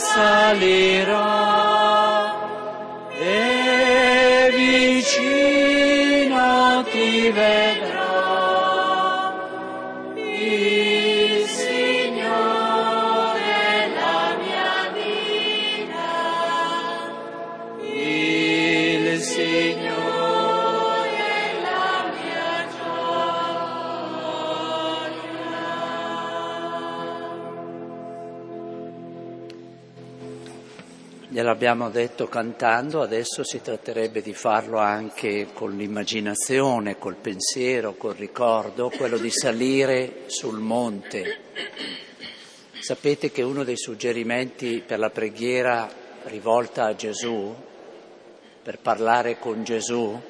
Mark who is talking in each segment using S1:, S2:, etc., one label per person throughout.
S1: salirò e vicino ti vedrò. Il Signore è la mia vita, il Signore è la mia gioia.
S2: Gliel'abbiamo detto cantando, adesso si tratterebbe di farlo anche con l'immaginazione, col pensiero, col ricordo, quello di salire sul monte. Sapete che uno dei suggerimenti per la preghiera rivolta a Gesù, per parlare con Gesù,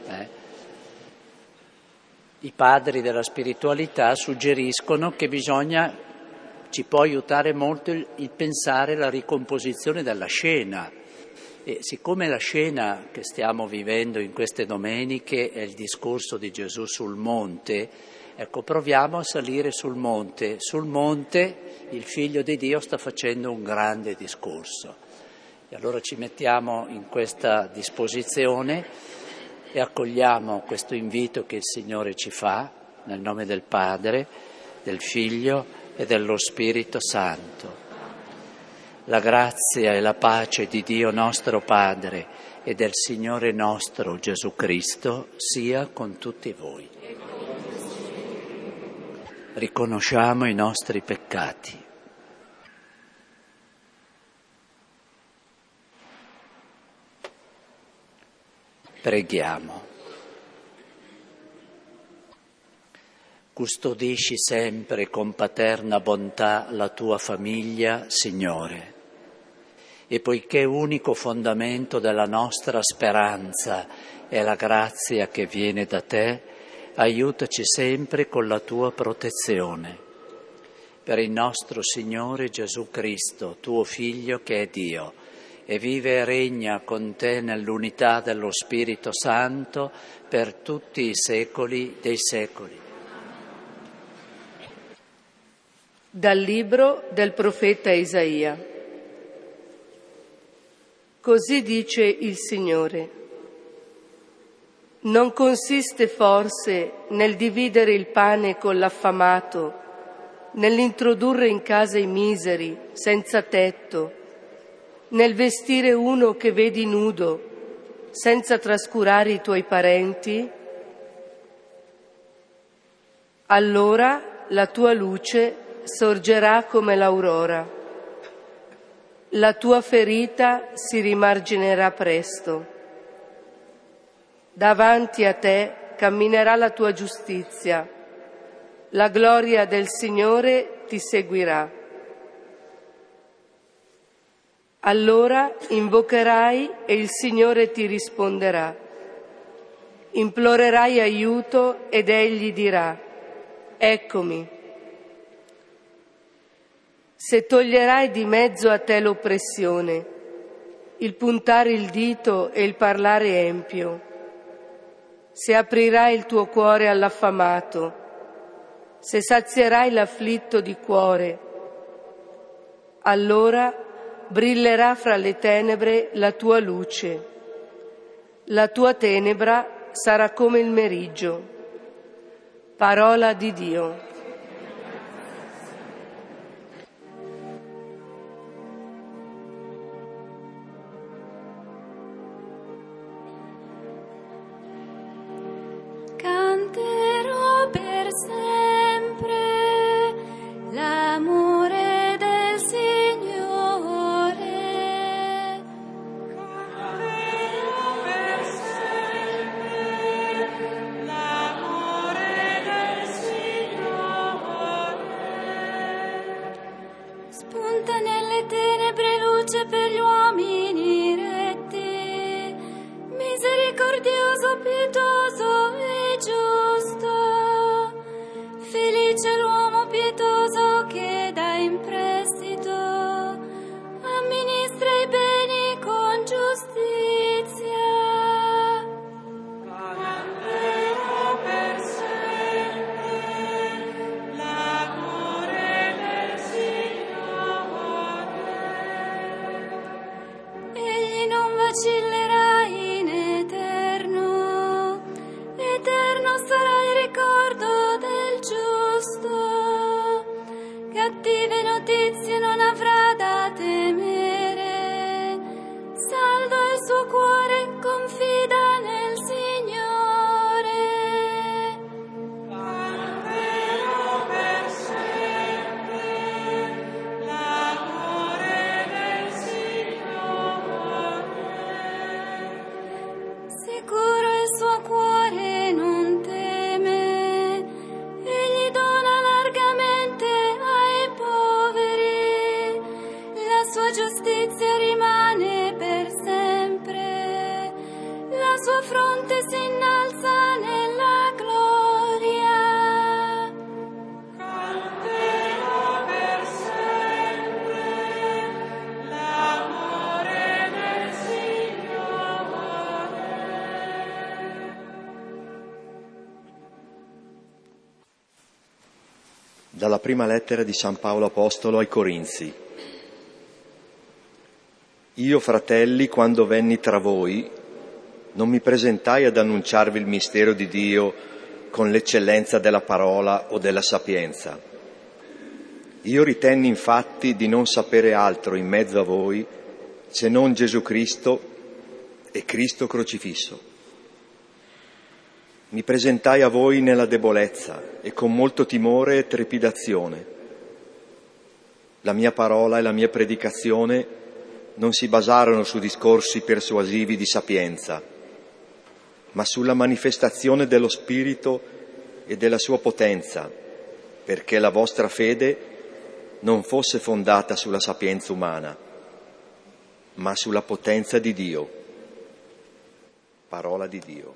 S2: i padri della spiritualità suggeriscono che ci può aiutare molto il pensare la ricomposizione della scena. E siccome la scena che stiamo vivendo in queste domeniche è il discorso di Gesù sul monte, ecco, proviamo a salire sul monte. Sul monte il Figlio di Dio sta facendo un grande discorso. E allora ci mettiamo in questa disposizione e accogliamo questo invito che il Signore ci fa, nel nome del Padre, del Figlio e dello Spirito Santo. La grazia e la pace di Dio nostro Padre e del Signore nostro Gesù Cristo sia con tutti voi. Riconosciamo i nostri peccati. Preghiamo. Custodisci sempre con paterna bontà la tua famiglia, Signore. E poiché unico fondamento della nostra speranza è la grazia che viene da te, aiutaci sempre con la tua protezione. Per il nostro Signore Gesù Cristo, tuo Figlio che è Dio, e vive e regna con te nell'unità dello Spirito Santo per tutti i secoli dei secoli.
S3: Dal libro del profeta Isaia. Così dice il Signore: non consiste forse nel dividere il pane con l'affamato, nell'introdurre in casa i miseri, senza tetto, nel vestire uno che vedi nudo, senza trascurare i tuoi parenti? Allora la tua luce sorgerà come l'aurora. La tua ferita si rimarginerà presto. Davanti a te camminerà la tua giustizia. La gloria del Signore ti seguirà. Allora invocherai e il Signore ti risponderà. Implorerai aiuto ed Egli dirà: eccomi. Se toglierai di mezzo a te l'oppressione, il puntare il dito e il parlare empio, se aprirai il tuo cuore all'affamato, se sazierai l'afflitto di cuore, allora brillerà fra le tenebre la tua luce. La tua tenebra sarà come il meriggio. Parola di Dio.
S4: Canterò per sempre l'amore del Signore. Canterò per sempre l'amore del Signore. Spunta nelle tenebre luce per gli uomini retti, misericordioso, pietoso e giusto. Felice l'uomo pietoso che dà in prestito, amministra i beni con giustizia. Canterò per sempre l'amore del Signore. cattive notizie non avrà da temere. Saldo il suo cuore, confida nel Signore.
S1: Canterò per sempre l'amore del Signore.
S4: Sicuro il suo cuore non teme, egli dona largamente ai poveri, la sua giustizia rimane per sempre, la sua fronte si innalza nella gloria.
S1: Canterò per sempre l'amore del Signore.
S5: Dalla prima lettera di San Paolo Apostolo ai Corinzi. Io, fratelli, quando venni tra voi, non mi presentai ad annunciarvi il mistero di Dio con l'eccellenza della parola o della sapienza. Io ritenni infatti di non sapere altro in mezzo a voi se non Gesù Cristo e Cristo crocifisso. Mi presentai a voi nella debolezza e con molto timore e trepidazione. La mia parola e la mia predicazione non si basarono su discorsi persuasivi di sapienza, ma sulla manifestazione dello Spirito e della sua potenza, perché la vostra fede non fosse fondata sulla sapienza umana, ma sulla potenza di Dio. Parola di Dio.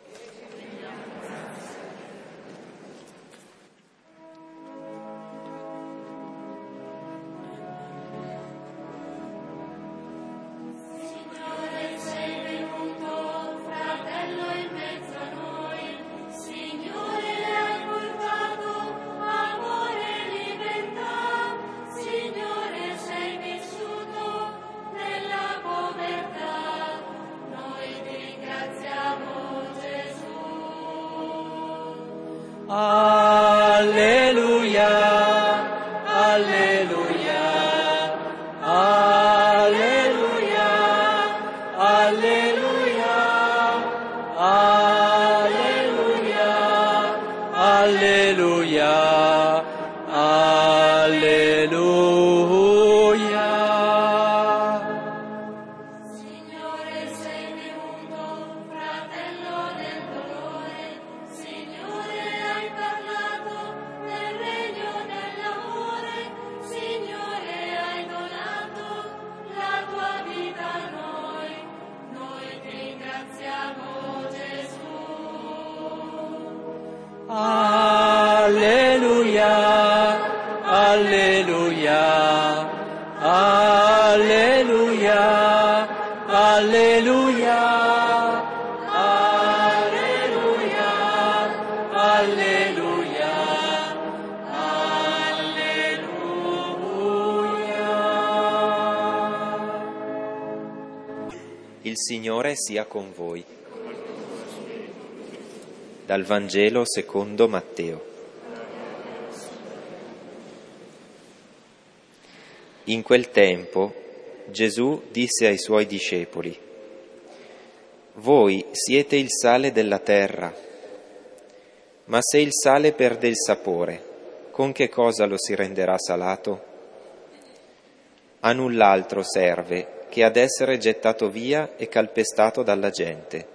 S1: Alleluia, alleluia, alleluia, alleluia, alleluia, alleluia, alleluia.
S4: Signore, sei venuto, fratello del dolore, Signore, hai parlato nel regno dell'amore, Signore, hai donato la tua vita a noi ti ringraziamo Gesù.
S1: Alleluia, alleluia, alleluia, alleluia, alleluia, alleluia, alleluia.
S6: Il Signore sia con voi. Dal Vangelo secondo Matteo. In quel tempo Gesù disse ai suoi discepoli: voi siete il sale della terra, ma se il sale perde il sapore, con che cosa lo si renderà salato? A null'altro serve che ad essere gettato via e calpestato dalla gente.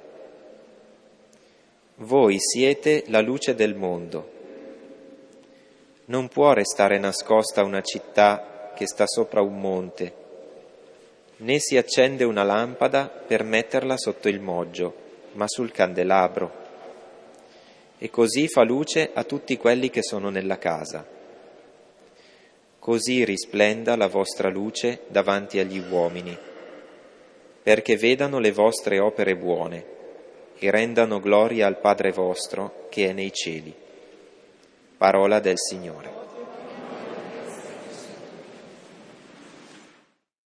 S6: Voi siete la luce del mondo. Non può restare nascosta una città che sta sopra un monte, né si accende una lampada per metterla sotto il moggio, ma sul candelabro. E così fa luce a tutti quelli che sono nella casa. Così risplenda la vostra luce davanti agli uomini, perché vedano le vostre opere buone e rendano gloria al Padre vostro che è nei cieli. Parola del Signore.